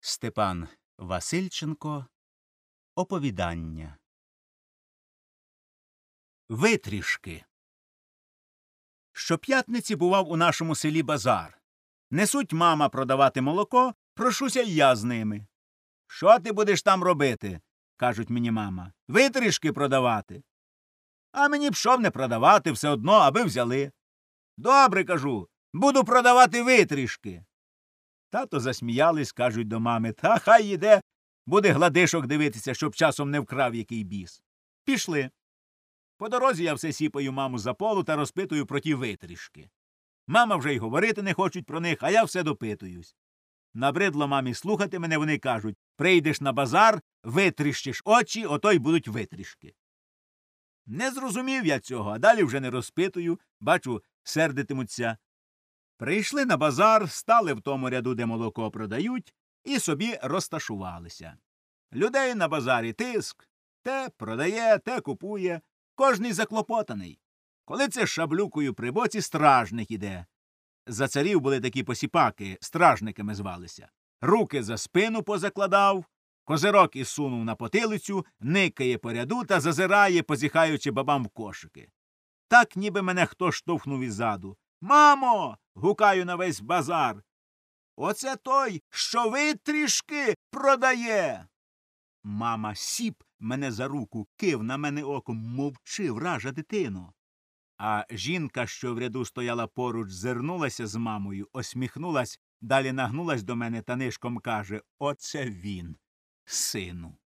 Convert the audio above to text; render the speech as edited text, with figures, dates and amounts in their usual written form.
Степан Васильченко. Оповідання. Витрішки. Щоп'ятниці бував у нашому селі базар. Несуть мама продавати молоко, прошуся й я з ними. «Що ти будеш там робити?» – кажуть мені мама. «Витрішки продавати». А мені б що не продавати, все одно, аби взяли. «Добре, – кажу, – буду продавати витрішки». Тато засміялись, кажуть до мами: «Та хай іде, буде гладишок дивитися, щоб часом не вкрав який біс». Пішли. По дорозі я все сіпаю маму за полу та розпитую про ті витрішки. Мама вже й говорити не хочуть про них, а я все допитуюсь. Набридло мамі слухати мене, вони кажуть: «Прийдеш на базар, витріщиш очі, ото й будуть витрішки». Не зрозумів я цього, а далі вже не розпитую, бачу, сердитимуться. Прийшли на базар, стали в тому ряду, де молоко продають, і собі розташувалися. Людей на базарі тиск. Те продає, те купує. Кожний заклопотаний. Коли це шаблюкою при боці стражник іде. За царів були такі посіпаки, стражниками звалися. Руки за спину позакладав, козирок ісунув на потилицю, никає по ряду та зазирає, позіхаючи бабам в кошики. Так, ніби мене хто штовхнув іззаду. «Мамо!» – гукаю на весь базар. «Оце той, що витрішки продає!» Мама сіп мене за руку, кив на мене оком: «Мовчи, вража дитино!» А жінка, що в ряду стояла поруч, зирнулася з мамою, осміхнулась, далі нагнулась до мене та нишком каже: «Оце він, сину!»